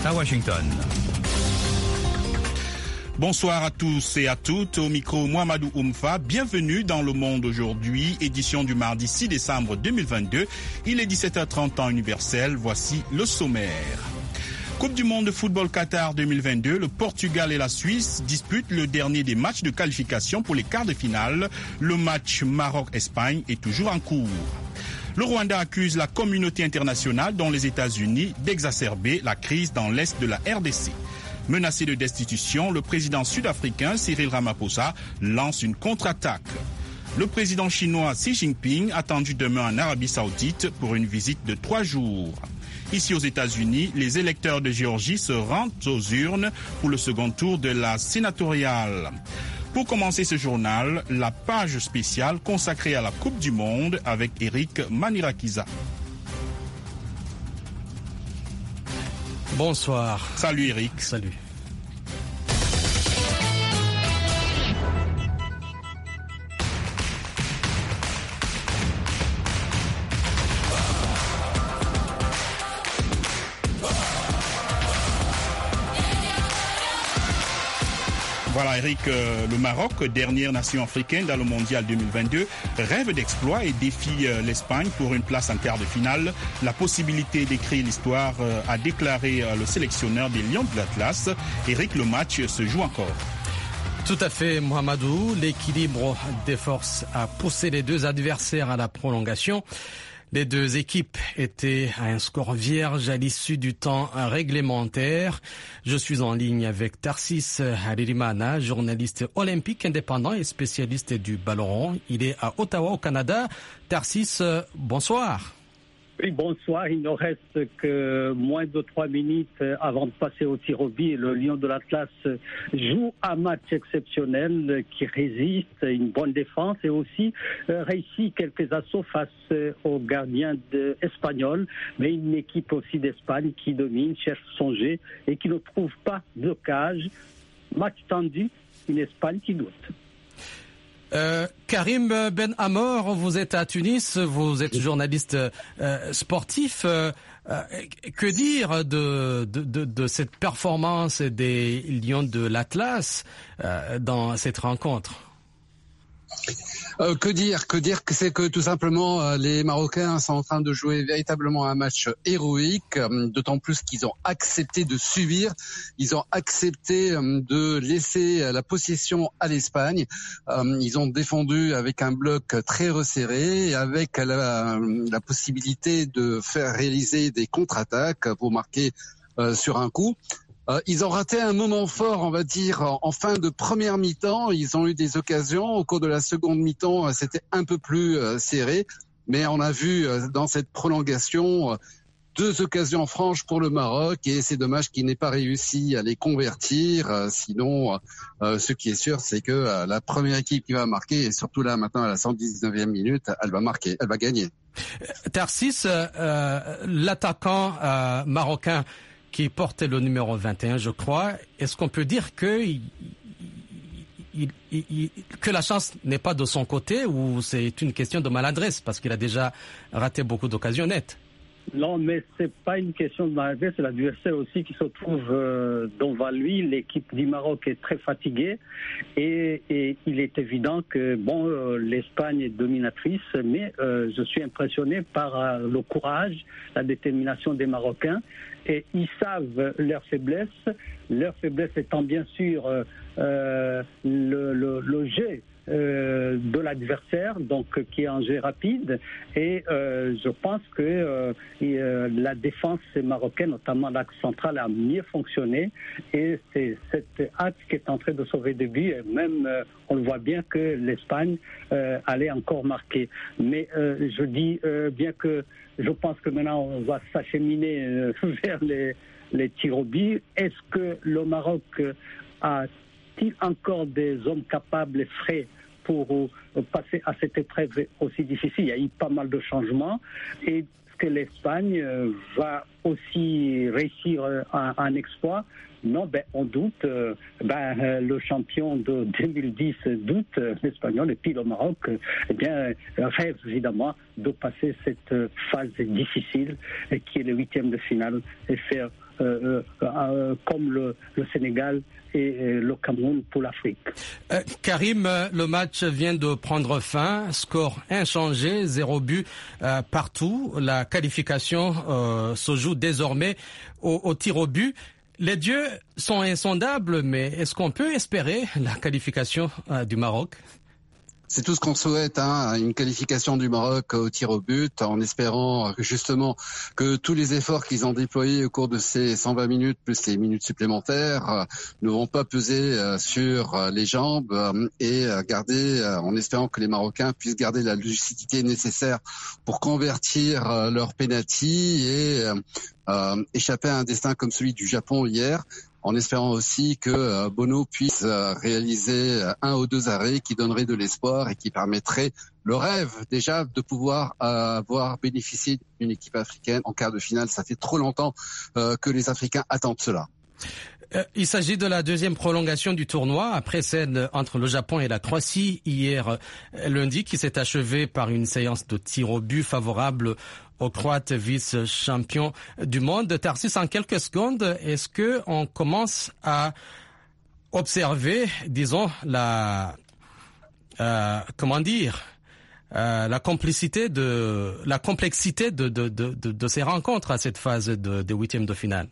à Washington. Bonsoir à tous et à toutes, au micro Mohamedou Oumfa, bienvenue dans Le Monde aujourd'hui, édition du mardi 6 décembre 2022. Il est 17h30 temps universel, voici le sommaire. Coupe du monde de football Qatar 2022, le Portugal et la Suisse disputent le dernier des matchs de qualification pour les quarts de finale. Le match Maroc-Espagne est toujours en cours. Le Rwanda accuse la communauté internationale, dont les États-Unis, d'exacerber la crise dans l'est de la RDC. Menacé de destitution, le président sud-africain Cyril Ramaphosa lance une contre-attaque. Le président chinois Xi Jinping attendu demain en Arabie Saoudite pour une visite de 3 jours. Ici aux États-Unis, les électeurs de Géorgie se rendent aux urnes pour le second tour de la sénatoriale. Pour commencer ce journal, la page spéciale consacrée à la Coupe du Monde avec Eric Manirakiza. Bonsoir. Salut Eric. Salut. Voilà Eric, le Maroc, dernière nation africaine dans le mondial 2022, rêve d'exploit et défie l'Espagne pour une place en quart de finale. La possibilité d'écrire l'histoire a déclaré le sélectionneur des Lions de l'Atlas. Eric, le match se joue encore. Tout à fait, Mohamedou. L'équilibre des forces a poussé les deux adversaires à la prolongation. Les deux équipes étaient à un score vierge à l'issue du temps réglementaire. Je suis en ligne avec Tarsis Haririmana, journaliste olympique indépendant et spécialiste du ballon rond. Il est à Ottawa, au Canada. Tarsis, bonsoir. Oui, bonsoir. Il ne reste que moins de 3 minutes avant de passer au tir au but. Le Lion de l'Atlas joue un match exceptionnel qui résiste, une bonne défense et aussi réussit quelques assauts face aux gardiens espagnols. Mais une équipe aussi d'Espagne qui domine, cherche son jeu et qui ne trouve pas de blocage. Match tendu, une Espagne qui doute. Karim Ben Amor, vous êtes à Tunis, vous êtes journaliste sportif. Que dire de cette performance des Lions de l'Atlas dans cette rencontre? Que dire que c'est que tout simplement les Marocains sont en train de jouer véritablement un match héroïque, d'autant plus qu'ils ont accepté de subir, ils ont accepté de laisser la possession à l'Espagne, ils ont défendu avec un bloc très resserré, avec la possibilité de faire réaliser des contre-attaques pour marquer sur un coup. Ils ont raté un moment fort, on va dire, en fin de première mi-temps. Ils ont eu des occasions. Au cours de la seconde mi-temps, c'était un peu plus serré. Mais on a vu dans cette prolongation 2 occasions franches pour le Maroc. Et c'est dommage qu'il n'ait pas réussi à les convertir. Sinon, ce qui est sûr, c'est que la première équipe qui va marquer, et surtout là maintenant à la 119e minute, elle va marquer, elle va gagner. Tarsis, l'attaquant marocain qui portait le numéro 21, je crois. Est-ce qu'on peut dire que la chance n'est pas de son côté ou c'est une question de maladresse parce qu'il a déjà raté beaucoup d'occasions nettes? Non, mais c'est pas une question de maladresse, c'est l'adversaire aussi qui se trouve devant lui. L'équipe du Maroc est très fatiguée et il est évident que l'Espagne est dominatrice, mais je suis impressionné par le courage, la détermination des Marocains et ils savent leurs faiblesses étant bien sûr le jeu de l'adversaire, donc qui est un jeu rapide et je pense que la défense marocaine, notamment l'axe central, a mieux fonctionné et c'est cet axe qui est en train de sauver des buts et même on le voit bien que l'Espagne allait encore marquer. Mais je dis bien que je pense que maintenant on va s'acheminer vers les tirs au but. Est-ce que le Maroc a-t-il encore des hommes capables et frais pour passer à cette épreuve aussi difficile? Il y a eu pas mal de changements et est-ce que l'Espagne va aussi réussir un exploit? Non, on doute. Le champion de 2010 doute, l'Espagnol, et puis le Maroc, rêve évidemment de passer cette phase difficile qui est le 8e de finale et faire comme le Sénégal et le Cameroun pour l'Afrique. Karim, le match vient de prendre fin, score inchangé, 0 but partout. La qualification se joue désormais au tir au but. Les dieux sont insondables, mais est-ce qu'on peut espérer la qualification du Maroc ? C'est tout ce qu'on souhaite, une qualification du Maroc au tir au but, en espérant justement que tous les efforts qu'ils ont déployés au cours de ces 120 minutes, plus les minutes supplémentaires, ne vont pas peser sur les jambes et garder, en espérant que les Marocains puissent garder la lucidité nécessaire pour convertir leur penalty et échapper à un destin comme celui du Japon hier, en espérant aussi que Bono puisse réaliser 1 ou 2 arrêts qui donneraient de l'espoir et qui permettraient le rêve déjà de pouvoir avoir bénéficié d'une équipe africaine en quart de finale. Ça fait trop longtemps que les Africains attendent cela. Il s'agit de la deuxième prolongation du tournoi après celle entre le Japon et la Croatie hier lundi qui s'est achevée par une séance de tir au but favorable aux Croates vice-champions du monde. Tarsis, en quelques secondes, est-ce que on commence à observer, disons, la complexité de ces rencontres à cette phase de huitième de finale?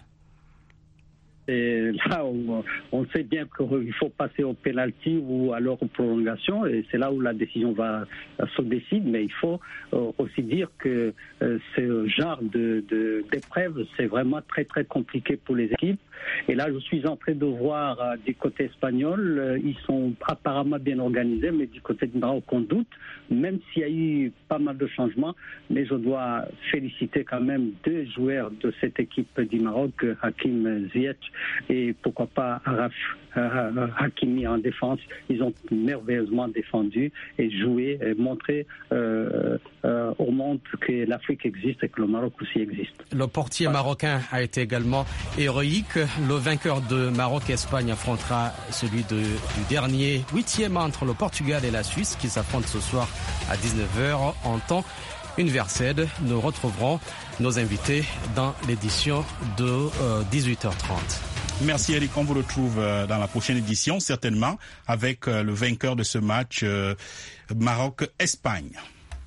Et là, on sait bien qu'il faut passer au penalty ou alors aux prolongations, et c'est là où la décision se décide. Mais il faut aussi dire que ce genre d'épreuve, c'est vraiment très très compliqué pour les équipes. Et là, je suis en train de voir du côté espagnol, ils sont apparemment bien organisés, mais du côté du Maroc, on doute, même s'il y a eu pas mal de changements. Mais je dois féliciter quand même 2 joueurs de cette équipe du Maroc, Hakim Ziyech et pourquoi pas Araf Hakimi en défense. Ils ont merveilleusement défendu et joué et montré au monde que l'Afrique existe et que le Maroc aussi existe. Le portier marocain a été également héroïque. Le vainqueur de Maroc-Espagne affrontera celui du dernier 8e entre le Portugal et la Suisse qui s'affrontent ce soir à 19h en temps universel. Nous retrouverons nos invités dans l'édition de 18h30. Merci Eric, on vous retrouve dans la prochaine édition, certainement, avec le vainqueur de ce match, Maroc-Espagne.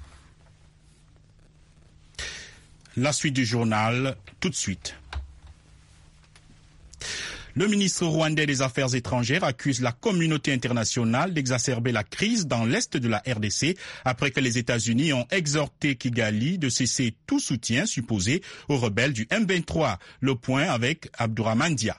La suite du journal, tout de suite. Le ministre rwandais des Affaires étrangères accuse la communauté internationale d'exacerber la crise dans l'est de la RDC après que les États-Unis ont exhorté Kigali de cesser tout soutien supposé aux rebelles du M23. Le point avec Abdourahmane Dia.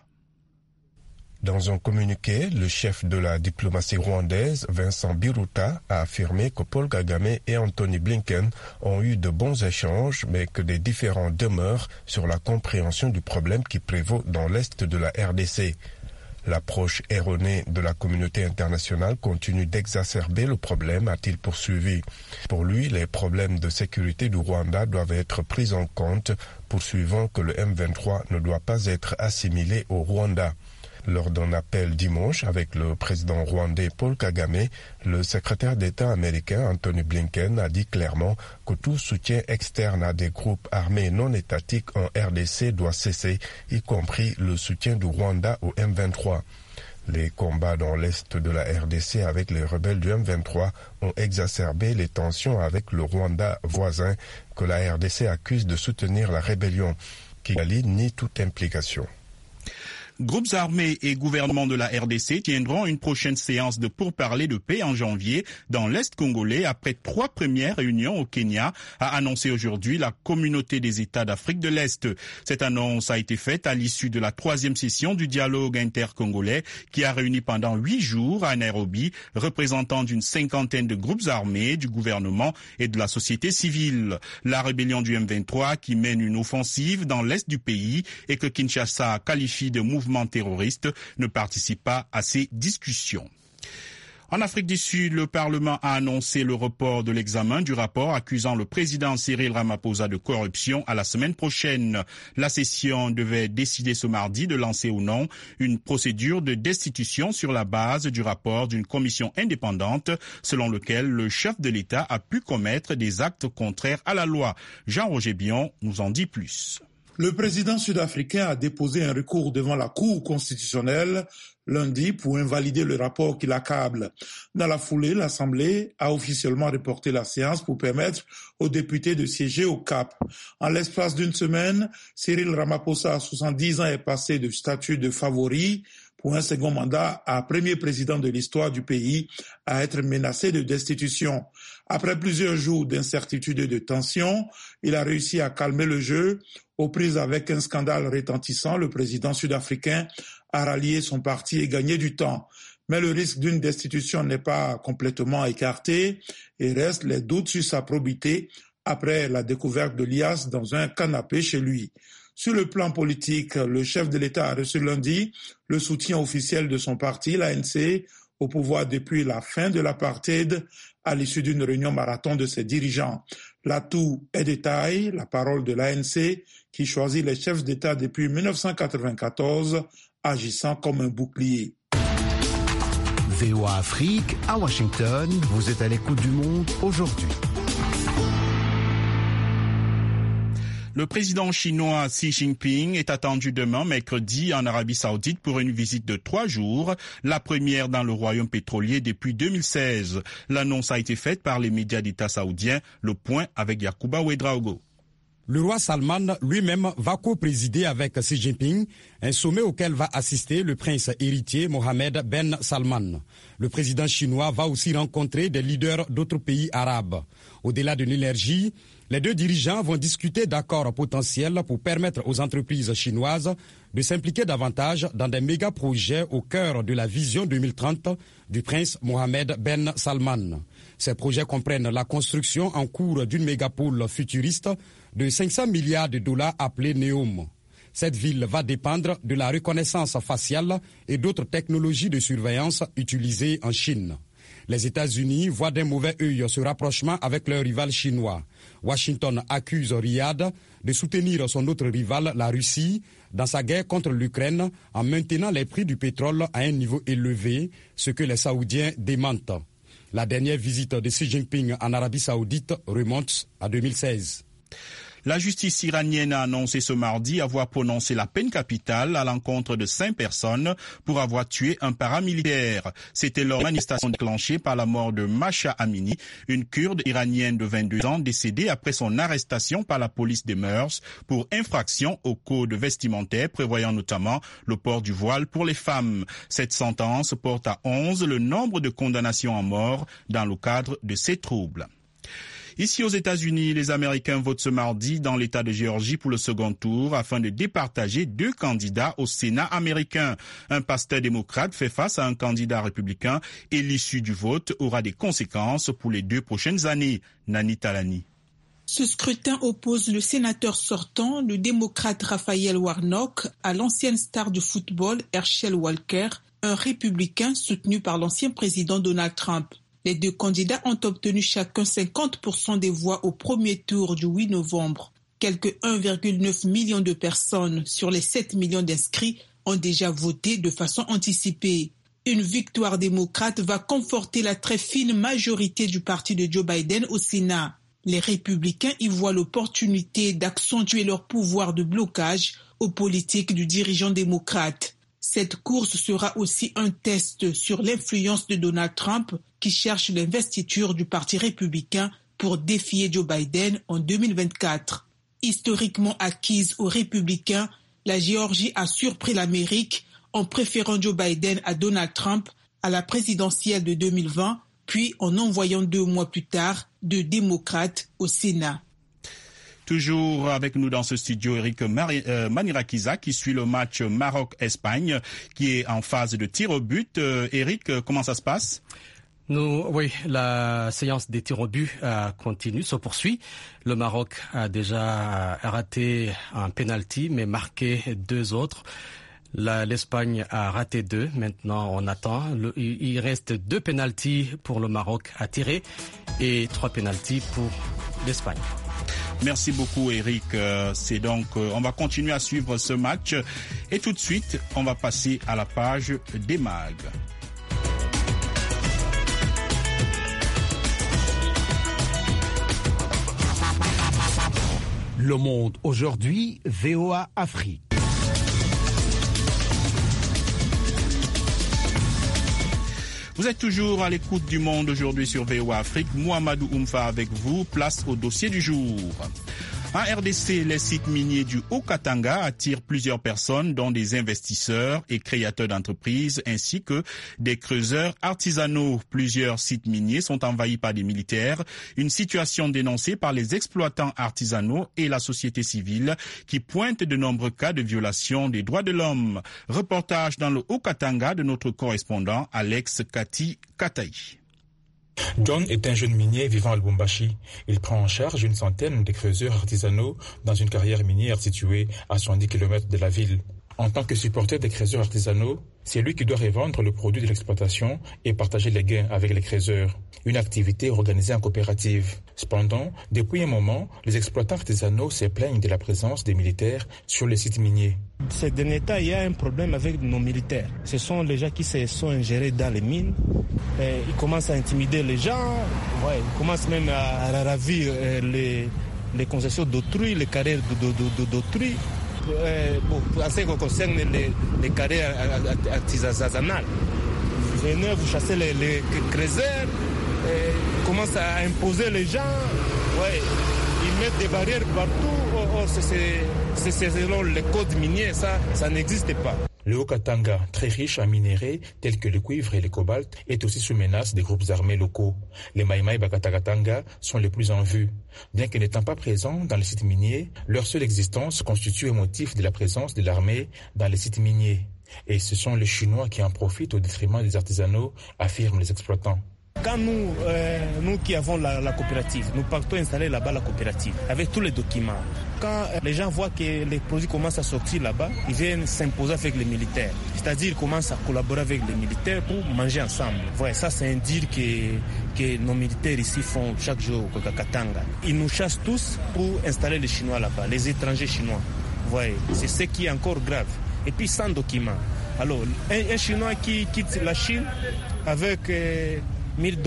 Dans un communiqué, le chef de la diplomatie rwandaise, Vincent Biruta, a affirmé que Paul Kagame et Anthony Blinken ont eu de bons échanges, mais que des différends demeurent sur la compréhension du problème qui prévaut dans l'est de la RDC. L'approche erronée de la communauté internationale continue d'exacerber le problème, a-t-il poursuivi. Pour lui, les problèmes de sécurité du Rwanda doivent être pris en compte, poursuivant que le M23 ne doit pas être assimilé au Rwanda. Lors d'un appel dimanche avec le président rwandais Paul Kagame, le secrétaire d'État américain Anthony Blinken a dit clairement que tout soutien externe à des groupes armés non étatiques en RDC doit cesser, y compris le soutien du Rwanda au M23. Les combats dans l'est de la RDC avec les rebelles du M23 ont exacerbé les tensions avec le Rwanda voisin que la RDC accuse de soutenir la rébellion. Kigali nie toute implication. Groupes armés et gouvernement de la RDC tiendront une prochaine séance de pourparlers de paix en janvier dans l'Est congolais après 3 premières réunions au Kenya, a annoncé aujourd'hui la communauté des États d'Afrique de l'Est. Cette annonce a été faite à l'issue de la 3e session du dialogue intercongolais qui a réuni pendant 8 jours à Nairobi représentants d'une 50aine de groupes armés, du gouvernement et de la société civile. La rébellion du M23 qui mène une offensive dans l'Est du pays et que Kinshasa qualifie de mouvement terroriste ne participe pas à ces discussions. En Afrique du Sud, le Parlement a annoncé le report de l'examen du rapport accusant le président Cyril Ramaphosa de corruption à la semaine prochaine. La session devait décider ce mardi de lancer ou non une procédure de destitution sur la base du rapport d'une commission indépendante selon lequel le chef de l'État a pu commettre des actes contraires à la loi. Jean-Roger Bion nous en dit plus. Le président sud-africain a déposé un recours devant la Cour constitutionnelle lundi pour invalider le rapport qui l'accable. Dans la foulée, l'Assemblée a officiellement reporté la séance pour permettre aux députés de siéger au Cap. En l'espace d'une semaine, Cyril Ramaphosa, à 70 ans, est passé de statut de favori pour un second mandat à premier président de l'histoire du pays à être menacé de destitution. Après plusieurs jours d'incertitude et de tension, il a réussi à calmer le jeu. Aux prises avec un scandale retentissant, le président sud-africain a rallié son parti et gagné du temps. Mais le risque d'une destitution n'est pas complètement écarté et reste les doutes sur sa probité après la découverte de l'IAS dans un canapé chez lui. Sur le plan politique, le chef de l'État a reçu lundi le soutien officiel de son parti, l'ANC, au pouvoir depuis la fin de l'apartheid, à l'issue d'une réunion marathon de ses dirigeants. L'atout est de taille, la parole de l'ANC, qui choisit les chefs d'État depuis 1994, agissant comme un bouclier. VOA Afrique, à Washington, vous êtes à l'écoute du monde aujourd'hui. Le président chinois Xi Jinping est attendu demain, mercredi, en Arabie Saoudite pour une visite de 3 jours, la première dans le royaume pétrolier depuis 2016. L'annonce a été faite par les médias d'État saoudiens. Le point avec Yacouba Ouedraogo. Le roi Salman lui-même va co-présider avec Xi Jinping, un sommet auquel va assister le prince héritier Mohammed Ben Salman. Le président chinois va aussi rencontrer des leaders d'autres pays arabes. Au-delà de l'énergie, les deux dirigeants vont discuter d'accords potentiels pour permettre aux entreprises chinoises de s'impliquer davantage dans des méga-projets au cœur de la vision 2030 du prince Mohammed Ben Salman. Ces projets comprennent la construction en cours d'une mégapole futuriste de 500 milliards de dollars appelée NEOM. Cette ville va dépendre de la reconnaissance faciale et d'autres technologies de surveillance utilisées en Chine. Les États-Unis voient d'un mauvais œil ce rapprochement avec leur rival chinois. Washington accuse Riyad de soutenir son autre rival, la Russie, dans sa guerre contre l'Ukraine en maintenant les prix du pétrole à un niveau élevé, ce que les Saoudiens démentent. La dernière visite de Xi Jinping en Arabie Saoudite remonte à 2016. La justice iranienne a annoncé ce mardi avoir prononcé la peine capitale à l'encontre de 5 personnes pour avoir tué un paramilitaire. C'était lors de la manifestation déclenchée par la mort de Masha Amini, une Kurde iranienne de 22 ans décédée après son arrestation par la police des mœurs pour infraction au code vestimentaire prévoyant notamment le port du voile pour les femmes. Cette sentence porte à 11 le nombre de condamnations à mort dans le cadre de ces troubles. Ici aux États-Unis, les Américains votent ce mardi dans l'État de Géorgie pour le second tour afin de départager 2 candidats au Sénat américain. Un pasteur démocrate fait face à un candidat républicain et l'issue du vote aura des conséquences pour les 2 prochaines années. Nani Talani. Ce scrutin oppose le sénateur sortant, le démocrate Raphaël Warnock, à l'ancienne star du football Herschel Walker, un républicain soutenu par l'ancien président Donald Trump. Les 2 candidats ont obtenu chacun 50% des voix au premier tour du 8 novembre. Quelques 1,9 million de personnes sur les 7 millions d'inscrits ont déjà voté de façon anticipée. Une victoire démocrate va conforter la très fine majorité du parti de Joe Biden au Sénat. Les républicains y voient l'opportunité d'accentuer leur pouvoir de blocage aux politiques du dirigeant démocrate. Cette course sera aussi un test sur l'influence de Donald Trump qui cherche l'investiture du Parti républicain pour défier Joe Biden en 2024. Historiquement acquise aux républicains, la Géorgie a surpris l'Amérique en préférant Joe Biden à Donald Trump à la présidentielle de 2020, puis en envoyant 2 mois plus tard 2 démocrates au Sénat. Toujours avec nous dans ce studio, Eric Manirakiza qui suit le match Maroc-Espagne qui est en phase de tir au but. Eric, comment ça se passe? Oui, la séance des tirs au but continue, se poursuit. Le Maroc a déjà raté un penalty mais marqué 2 autres. L'Espagne a raté 2. Maintenant, on attend. Il reste 2 pénaltys pour le Maroc à tirer et 3 pénaltys pour l'Espagne. Merci beaucoup, Eric. C'est donc, on va continuer à suivre ce match. Et tout de suite, on va passer à la page des mags. Le Monde aujourd'hui, VOA Afrique. Vous êtes toujours à l'écoute du Monde aujourd'hui sur VOA Afrique. Mouhamadou Oumfa avec vous. Place au dossier du jour. En RDC, les sites miniers du Haut-Katanga attirent plusieurs personnes, dont des investisseurs et créateurs d'entreprises, ainsi que des creuseurs artisanaux. Plusieurs sites miniers sont envahis par des militaires, une situation dénoncée par les exploitants artisanaux et la société civile, qui pointent de nombreux cas de violation des droits de l'homme. Reportage dans le Haut-Katanga de notre correspondant Alex Kati Kataï. John est un jeune minier vivant à Lubumbashi. Il prend en charge une centaine de creuseurs artisanaux dans une carrière minière située à 70 km de la ville. En tant que supporter des creuseurs artisanaux, c'est lui qui doit revendre le produit de l'exploitation et partager les gains avec les creuseurs. Une activité organisée en coopérative. Cependant, depuis un moment, les exploitants artisanaux se plaignent de la présence des militaires sur les sites miniers. Ces derniers temps, il y a un problème avec nos militaires. Ce sont les gens qui se sont ingérés dans les mines. Ils commencent à intimider les gens. Ils commencent même à ravir les concessions d'autrui, les carrières d'autrui. En ce qui concerne les carrières artisanales, vous venez, vous chassez les creuseurs, commencent à imposer les gens, ils mettent des barrières partout, c'est selon les codes miniers, ça n'existe pas. Le Haut-Katanga, très riche en minéraux tels que le cuivre et le cobalt, est aussi sous menace des groupes armés locaux. Les Maïmaï Bakatakatanga sont les plus en vue. Bien que n'étant pas présents dans les sites miniers, leur seule existence constitue un motif de la présence de l'armée dans les sites miniers. Et ce sont les Chinois qui en profitent au détriment des artisanaux, affirment les exploitants. Quand nous qui avons la coopérative, nous partons installer là-bas la coopérative avec tous les documents. Quand les gens voient que les produits commencent à sortir là-bas, ils viennent s'imposer avec les militaires. C'est-à-dire qu'ils commencent à collaborer avec les militaires pour manger ensemble. Ça c'est un deal que nos militaires ici font chaque jour au Katanga. Ils nous chassent tous pour installer les Chinois là-bas, les étrangers chinois. C'est ce qui est encore grave. Et puis sans documents. Alors, un Chinois qui quitte la Chine avec $1,000,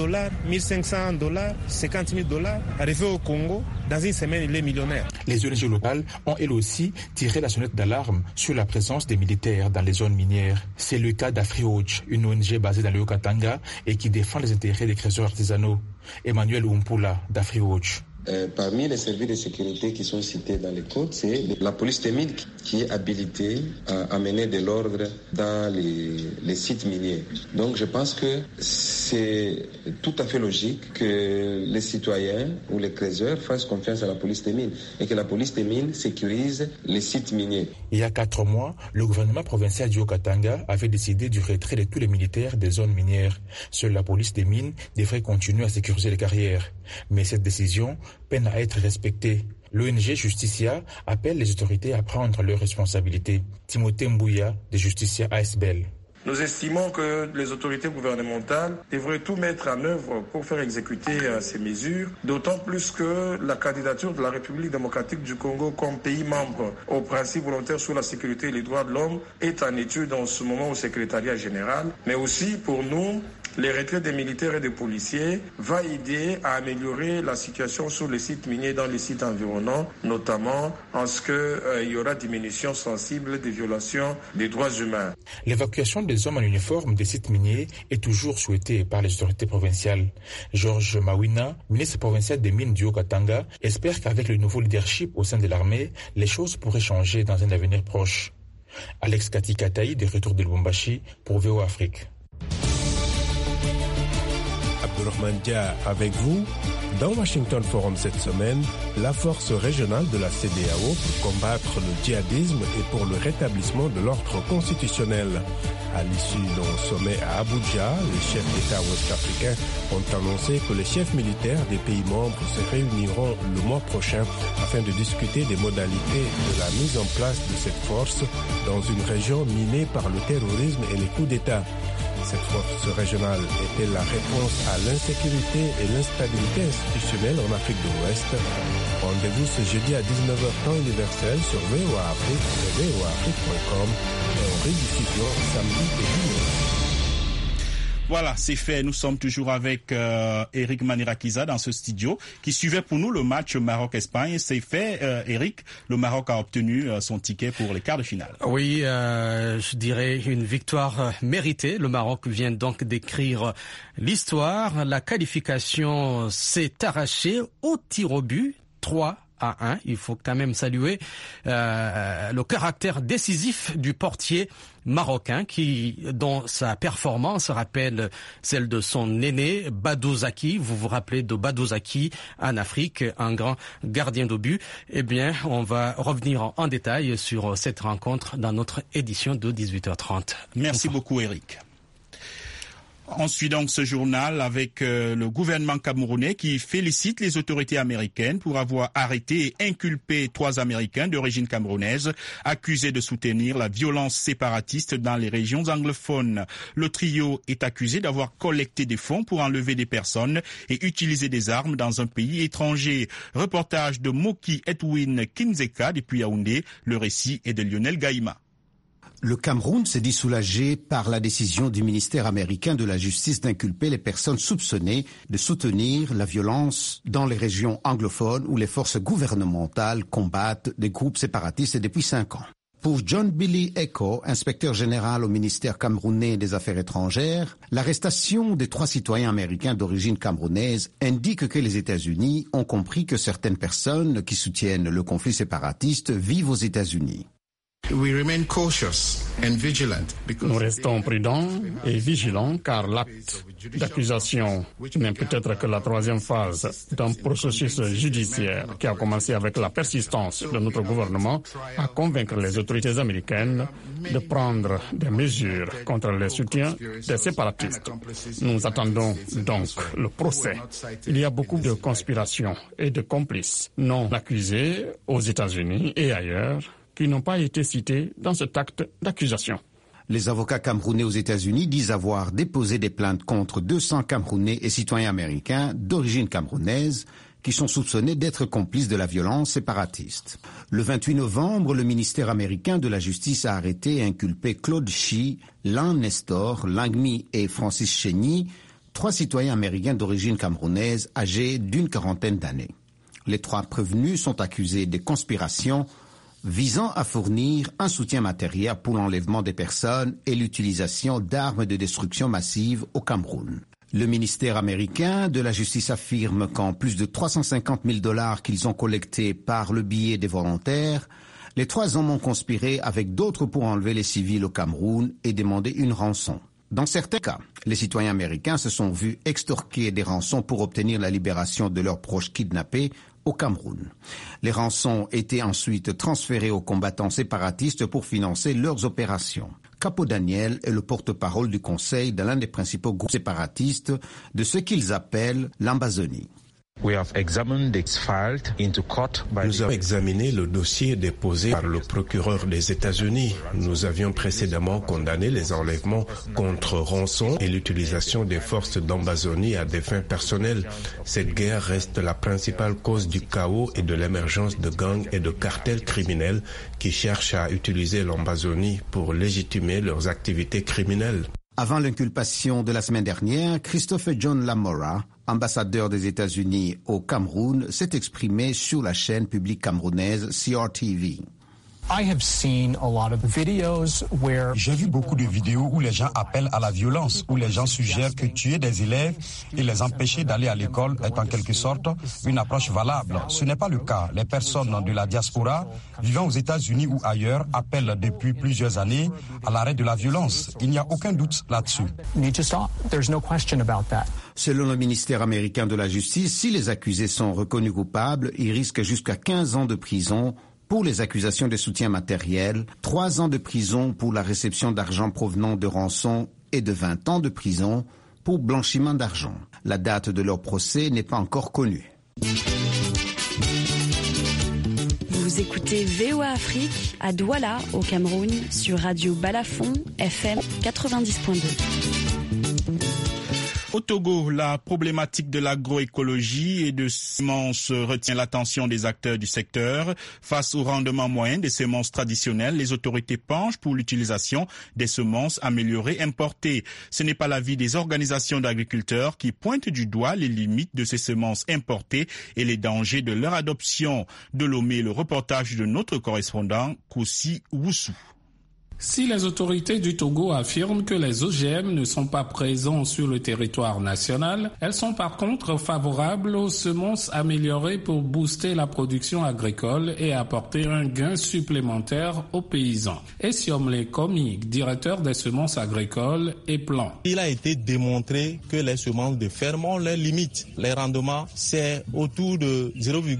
$1,500, $50,000, arrivé au Congo, dans une semaine, il est millionnaire. Les ONG locales ont elles aussi tiré la sonnette d'alarme sur la présence des militaires dans les zones minières. C'est le cas d'AfriWatch, une ONG basée dans le Haut-Katanga et qui défend les intérêts des creuseurs artisanaux. Emmanuel Umpula d'AfriWatch. Parmi les services de sécurité qui sont cités dans les codes, c'est la police timide qui est habilitée à amener de l'ordre dans les sites miniers. Donc je pense que c'est tout à fait logique que les citoyens ou les creuseurs fassent confiance à la police timide et que la police timide sécurise les sites miniers. Il y a 4 mois, le gouvernement provincial du Haut-Katanga avait décidé du retrait de tous les militaires des zones minières. Seule la police des mines devrait continuer à sécuriser les carrières. Mais cette décision peine à être respectée. L'ONG Justicia appelle les autorités à prendre leurs responsabilités. Timothée Mbouya de Justicia ASBL. Nous estimons que les autorités gouvernementales devraient tout mettre en œuvre pour faire exécuter ces mesures, d'autant plus que la candidature de la République démocratique du Congo comme pays membre au principe volontaire sur la sécurité et les droits de l'homme est en étude en ce moment au secrétariat général, mais aussi pour nous, les retraits des militaires et des policiers va aider à améliorer la situation sur les sites miniers dans les sites environnants, notamment en ce qu'il y aura diminution sensible des violations des droits humains. L'évacuation des hommes en uniforme des sites miniers est toujours souhaitée par les autorités provinciales. Georges Mawina, ministre provincial des mines du Haut-Katanga, espère qu'avec le nouveau leadership au sein de l'armée, les choses pourraient changer dans un avenir proche. Alex Kati Kataï, de retour de Lubumbashi pour VOA Afrique. Abdourahmane Dia avec vous. Dans Washington Forum cette semaine, la force régionale de la CEDEAO pour combattre le djihadisme et pour le rétablissement de l'ordre constitutionnel. À l'issue d'un sommet à Abuja, les chefs d'État ouest-africains ont annoncé que les chefs militaires des pays membres se réuniront le mois prochain afin de discuter des modalités de la mise en place de cette force dans une région minée par le terrorisme et les coups d'État. Cette force régionale était la réponse à l'insécurité et l'instabilité institutionnelle en Afrique de l'Ouest. Rendez-vous ce jeudi à 19h temps universel sur VOA Afrique et voaafrique.com et en rediffusion samedi et dimanche. Voilà, c'est fait. Nous sommes toujours avec Eric Manirakiza dans ce studio qui suivait pour nous le match Maroc-Espagne. C'est fait, Eric. Le Maroc a obtenu son ticket pour les quarts de finale. Oui, je dirais une victoire méritée. Le Maroc vient donc d'écrire l'histoire. La qualification s'est arrachée au tir au but, 3-1. Il faut quand même saluer le caractère décisif du portier marocain dont sa performance rappelle celle de son aîné Badou Zaki. Vous vous rappelez de Badou Zaki en Afrique, un grand gardien de but. Eh bien, on va revenir en détail sur cette rencontre dans notre édition de 18h30. Merci beaucoup, Eric. On suit donc ce journal avec le gouvernement camerounais qui félicite les autorités américaines pour avoir arrêté et inculpé 3 Américains d'origine camerounaise accusés de soutenir la violence séparatiste dans les régions anglophones. Le trio est accusé d'avoir collecté des fonds pour enlever des personnes et utiliser des armes dans un pays étranger. Reportage de Moki Edwin Kinzeka depuis Yaoundé. Le récit est de Lionel Gaïma. Le Cameroun s'est dit soulagé par la décision du ministère américain de la Justice d'inculper les personnes soupçonnées de soutenir la violence dans les régions anglophones où les forces gouvernementales combattent des groupes séparatistes depuis 5 ans. Pour John Billy Echo, inspecteur général au ministère camerounais des Affaires étrangères, l'arrestation des 3 citoyens américains d'origine camerounaise indique que les États-Unis ont compris que certaines personnes qui soutiennent le conflit séparatiste vivent aux États-Unis. Nous restons prudents et vigilants car l'acte d'accusation n'est peut-être que la 3e phase d'un processus judiciaire qui a commencé avec la persistance de notre gouvernement à convaincre les autorités américaines de prendre des mesures contre les soutiens des séparatistes. Nous attendons donc le procès. Il y a beaucoup de conspirations et de complices non accusés aux États-Unis et ailleurs qui n'ont pas été cités dans cet acte d'accusation. Les avocats camerounais aux États-Unis disent avoir déposé des plaintes contre 200 Camerounais et citoyens américains d'origine camerounaise qui sont soupçonnés d'être complices de la violence séparatiste. Le 28 novembre, le ministère américain de la Justice a arrêté et inculpé Claude Chi, Lan Nestor, Langmi et Francis Cheney, 3 citoyens américains d'origine camerounaise âgés d'une 40aine d'années. Les 3 prévenus sont accusés de conspiration visant à fournir un soutien matériel pour l'enlèvement des personnes et l'utilisation d'armes de destruction massive au Cameroun. Le ministère américain de la Justice affirme qu'en plus de $350 000 qu'ils ont collectés par le biais des volontaires, les 3 hommes ont conspiré avec d'autres pour enlever les civils au Cameroun et demander une rançon. Dans certains cas, les citoyens américains se sont vus extorquer des rançons pour obtenir la libération de leurs proches kidnappés au Cameroun. Les rançons étaient ensuite transférées aux combattants séparatistes pour financer leurs opérations. Capo Daniel est le porte-parole du conseil de l'un des principaux groupes séparatistes de ce qu'ils appellent l'Ambazonie. Nous avons examiné le dossier déposé par le procureur des États-Unis. Nous avions précédemment condamné les enlèvements contre rançon et l'utilisation des forces d'Ambazonie à des fins personnelles. Cette guerre reste la principale cause du chaos et de l'émergence de gangs et de cartels criminels qui cherchent à utiliser l'Ambazonie pour légitimer leurs activités criminelles. Avant l'inculpation de la semaine dernière, Christopher John Lamora, ambassadeur des États-Unis au Cameroun, s'est exprimé sur la chaîne publique camerounaise CRTV. J'ai vu beaucoup de vidéos où les gens appellent à la violence, où les gens suggèrent que tuer des élèves et les empêcher d'aller à l'école est en quelque sorte une approche valable. Ce n'est pas le cas. Les personnes de la diaspora vivant aux États-Unis ou ailleurs appellent depuis plusieurs années à l'arrêt de la violence. Il n'y a aucun doute là-dessus. Selon le ministère américain de la Justice, si les accusés sont reconnus coupables, ils risquent jusqu'à 15 ans de prison pour les accusations de soutien matériel, 3 ans de prison pour la réception d'argent provenant de rançon et de 20 ans de prison pour blanchiment d'argent. La date de leur procès n'est pas encore connue. Vous écoutez VOA Afrique à Douala, au Cameroun, sur Radio Balafon, FM 90.2. Au Togo, la problématique de l'agroécologie et de semences retient l'attention des acteurs du secteur. Face au rendement moyen des semences traditionnelles, les autorités penchent pour l'utilisation des semences améliorées importées. Ce n'est pas l'avis des organisations d'agriculteurs qui pointent du doigt les limites de ces semences importées et les dangers de leur adoption. De Lomé, le reportage de notre correspondant Koussi Woussou. Si les autorités du Togo affirment que les OGM ne sont pas présents sur le territoire national, elles sont par contre favorables aux semences améliorées pour booster la production agricole et apporter un gain supplémentaire aux paysans. Essiomle Komi, directeur des semences agricoles et plants. Il a été démontré que les semences de ferme ont leurs limites. Les rendements, c'est autour de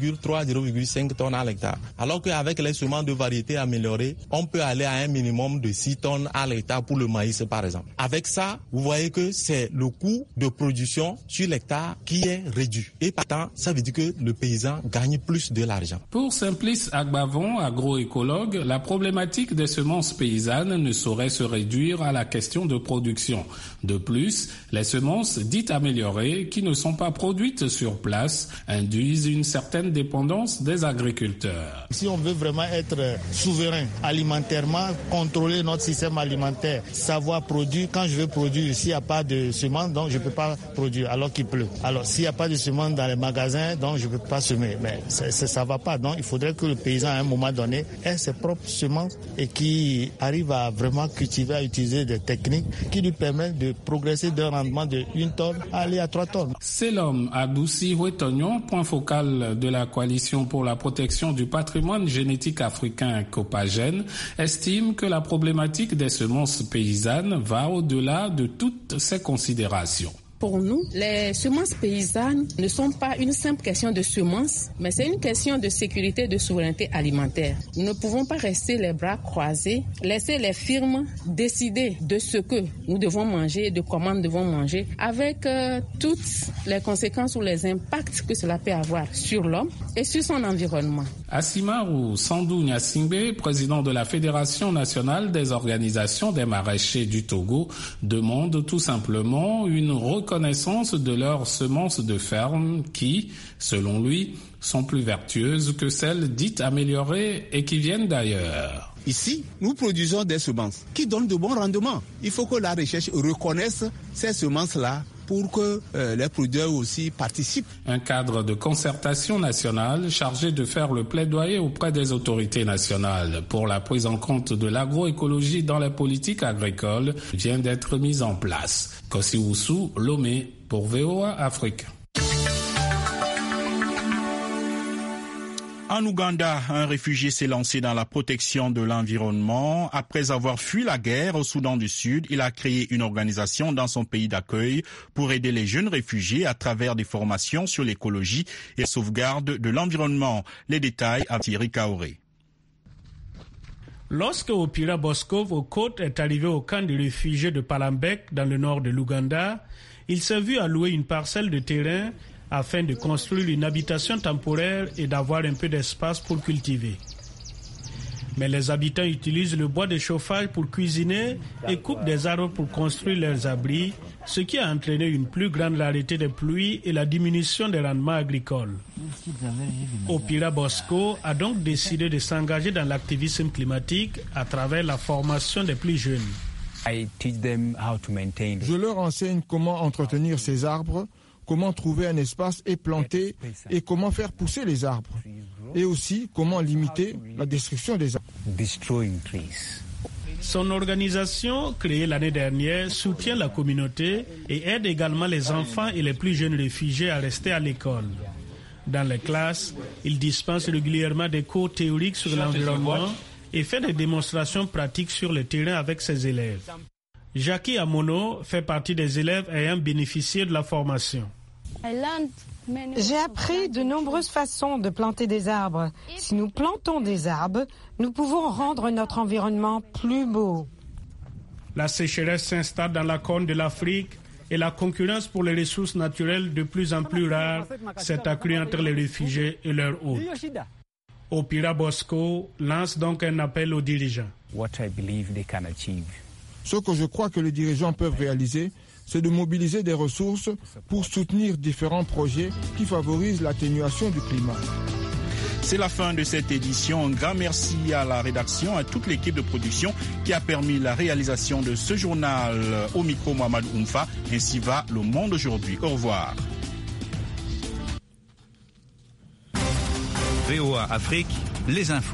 0,3-0,5 tonnes à l'hectare. Alors qu'avec les semences de variété améliorées, on peut aller à un minimum de 6 tonnes à l'hectare pour le maïs par exemple. Avec ça, vous voyez que c'est le coût de production sur l'hectare qui est réduit. Et partant, ça veut dire que le paysan gagne plus de l'argent. Pour Simplice Agbavon, agroécologue, la problématique des semences paysannes ne saurait se réduire à la question de production. De plus, les semences dites améliorées, qui ne sont pas produites sur place, induisent une certaine dépendance des agriculteurs. Si on veut vraiment être souverain alimentairement, contrôler notre système alimentaire, savoir produire. Quand je veux produire, s'il n'y a pas de semences, donc je ne peux pas produire alors qu'il pleut. Alors s'il n'y a pas de semences dans les magasins, donc je ne peux pas semer. Mais ça ne va pas. Donc il faudrait que le paysan à un moment donné ait ses propres semences et qui arrive à vraiment cultiver, à utiliser des techniques qui lui permettent de progresser d'un rendement de 1 tonne à aller à 3 tonnes. C'est l'homme Adoussi Huetognon, point focal de la coalition pour la protection du patrimoine génétique africain Copagène, estime que la problématique des semences paysannes va au-delà de toutes ces considérations. Pour nous, les semences paysannes ne sont pas une simple question de semences, mais c'est une question de sécurité et de souveraineté alimentaire. Nous ne pouvons pas rester les bras croisés, laisser les firmes décider de ce que nous devons manger et de comment nous devons manger, avec toutes les conséquences ou les impacts que cela peut avoir sur l'homme et sur son environnement. Asimaru Sandou Nyasingbe, président de la Fédération nationale des organisations des maraîchers du Togo, demande tout simplement une reconnaissance de leurs semences de ferme qui, selon lui, sont plus vertueuses que celles dites améliorées et qui viennent d'ailleurs. Ici, nous produisons des semences qui donnent de bons rendements. Il faut que la recherche reconnaisse ces semences-là pour que les producteurs aussi participent. Un cadre de concertation nationale chargé de faire le plaidoyer auprès des autorités nationales pour la prise en compte de l'agroécologie dans les politiques agricoles vient d'être mis en place. Koussi Woussou, Lomé, pour VOA Afrique. En Ouganda, un réfugié s'est lancé dans la protection de l'environnement. Après avoir fui la guerre au Soudan du Sud, il a créé une organisation dans son pays d'accueil pour aider les jeunes réfugiés à travers des formations sur l'écologie et la sauvegarde de l'environnement. Les détails à Thierry Kaoré. Lorsque Opira Boskov Okot est arrivé au camp de réfugiés de Palambek dans le nord de l'Ouganda, il s'est vu allouer une parcelle de terrain afin de construire une habitation temporaire et d'avoir un peu d'espace pour cultiver. Mais les habitants utilisent le bois de chauffage pour cuisiner et coupent des arbres pour construire leurs abris, ce qui a entraîné une plus grande rareté des pluies et la diminution des rendements agricoles. Opira Bosco a donc décidé de s'engager dans l'activisme climatique à travers la formation des plus jeunes. Je leur enseigne comment entretenir ces arbres, comment trouver un espace et planter et comment faire pousser les arbres. Et aussi comment limiter la destruction des arbres. Son organisation, créée l'année dernière, soutient la communauté et aide également les enfants et les plus jeunes réfugiés à rester à l'école. Dans les classes, il dispense régulièrement des cours théoriques sur l'environnement et fait des démonstrations pratiques sur le terrain avec ses élèves. Jackie Amono fait partie des élèves ayant bénéficié de la formation. J'ai appris de nombreuses façons de planter des arbres. Si nous plantons des arbres, nous pouvons rendre notre environnement plus beau. La sécheresse s'installe dans la corne de l'Afrique et la concurrence pour les ressources naturelles de plus en plus rares s'est accrue entre les réfugiés et leurs hôtes. Opira Bosco lance donc un appel aux dirigeants. Ce que je crois que les dirigeants peuvent réaliser, c'est de mobiliser des ressources pour soutenir différents projets qui favorisent l'atténuation du climat. C'est la fin de cette édition. Un grand merci à la rédaction, à toute l'équipe de production qui a permis la réalisation de ce journal. Au micro, Mohamedou Oumfa. Ainsi va le monde aujourd'hui. Au revoir. VOA Afrique, les infos.